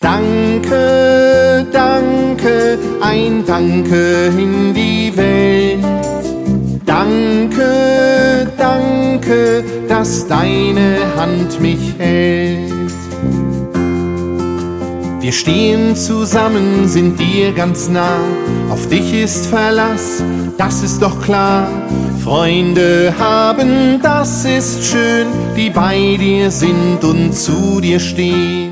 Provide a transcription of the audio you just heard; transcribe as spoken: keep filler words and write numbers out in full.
Danke, danke, ein Danke in die Welt. Danke, danke, dass deine Hand mich hält. Wir stehen zusammen, sind dir ganz nah, auf dich ist Verlass, das ist doch klar. Freunde haben, das ist schön, die bei dir sind und zu dir stehen.